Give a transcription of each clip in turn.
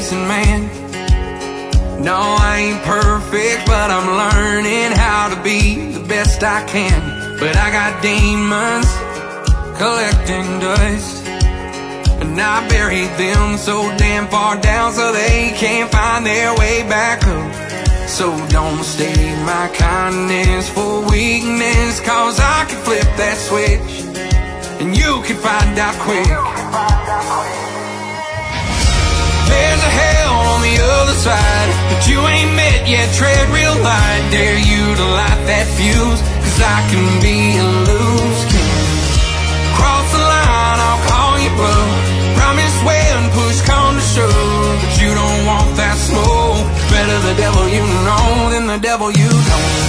decent man. No, I ain't perfect, but I'm learning how to be the best I can. But I got demons collecting dust, and I buried them so damn far down so they can't find their way back up. So don't mistake my kindness for weakness, cause I can flip that switch and you can find out quick. There's a hell on the other side that you ain't met yet. Tread real light, dare you to light that fuse, cause I can be a loose cannon. Cross the line, I'll call you bluff. Promise when push come to shove, but you don't want that smoke. Better the devil you know than the devil you don't.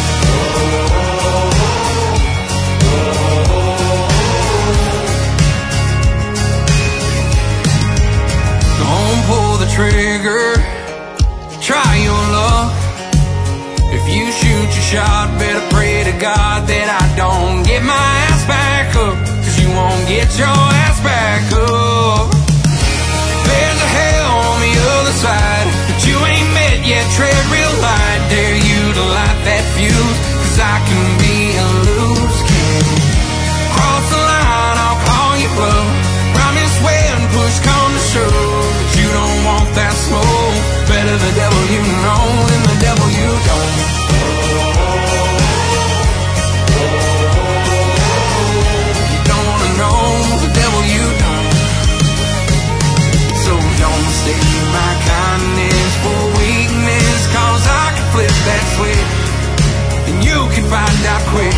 Don't pull the trigger, try your luck. If you shoot your shot, better pray to God that I don't get my ass back up, cause you won't get your ass back up. There's a hell on the other side that you ain't met yet. Tread real light, dare you to light that fuse, cause I can be a loose cannon. Cross the line, I'll call you bluff. Promise when push come to shove, but you don't want that smoke. Better the devil you know than the devil you don't. You don't wanna know the devil you don't. So don't mistake my kindness for weakness, cause I can flip that switch and you can find out quick.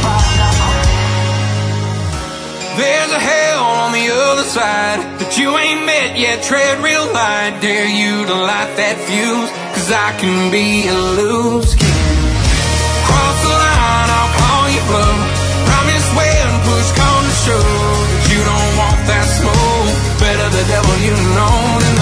There's a hell on the other side that you ain't met yet. Tread real light, dare you to light that fuse, cause I can be a loose cannon. Cross the line, I'll call you bluff. Promise when push come to shove, that you don't want that smoke. Better the devil you know than